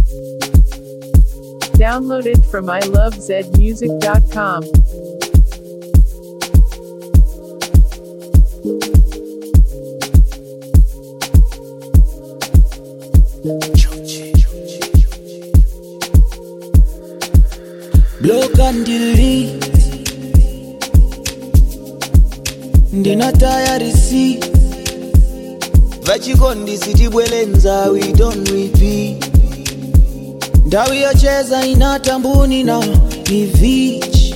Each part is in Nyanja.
Downloaded from ilovezmusic.com. Block and delete. Ndina tayari si vachikondi sitibwelenza, we don't repeat. Ndawi yocheza inatambuni na ni vich.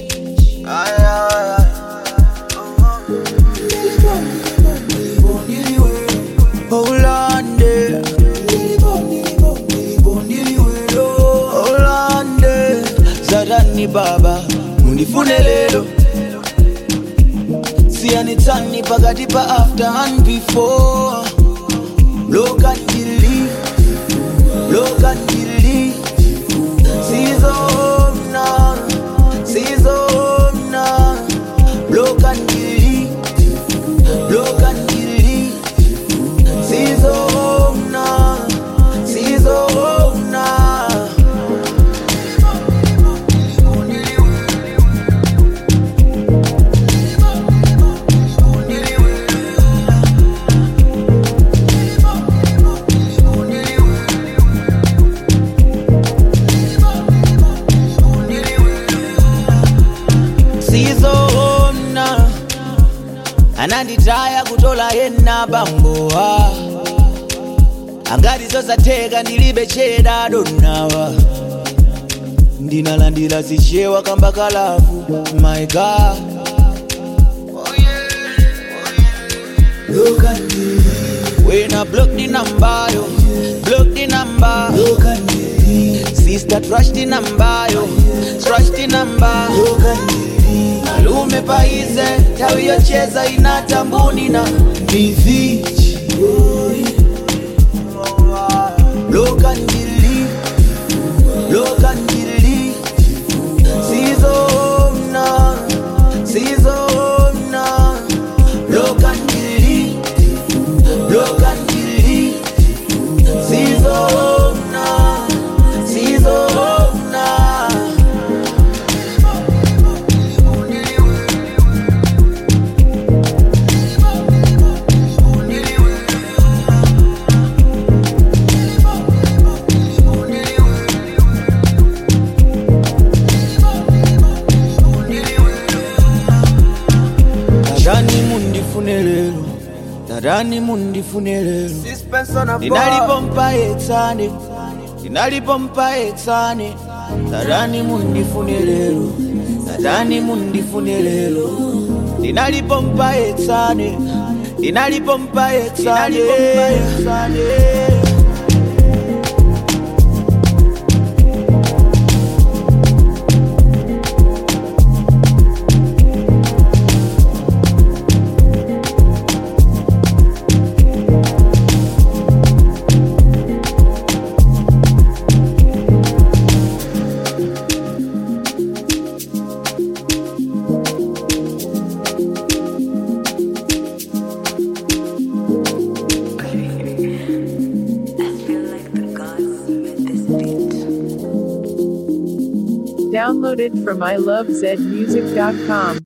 Holande Holande Zarani baba munifune lelo. Sianitani pakati pa after and before. Look and delete. Look and delete. Sizona, Sizona. Look and delete. Look and delete. Sizona, Sizona. Sizona ananditaya kutola yena bamboa. Angati zosateka ndilibe cheda donawa. Ndinalandira zichewa kamba kalavu. My God. Oh yeah. Look at me. When I block the number, yo. Block the number. Look at me. Sister trash the number, yo. Trash the number. Look at me. Malume paize, tawi yocheza inatambuni na vivich. Look and delete. Look and delete. Sizona, Sizona. Look and delete. Look and delete. Sizona, Sizona. Darani mundi funelelo. Dinalipompa etsane. Dinalipompa etsane. Darani mundi funelelo. Darani mundi funelelo. Dinalipompa etsane. Dinalipompa etsane. Downloaded from ilovezmusic.com.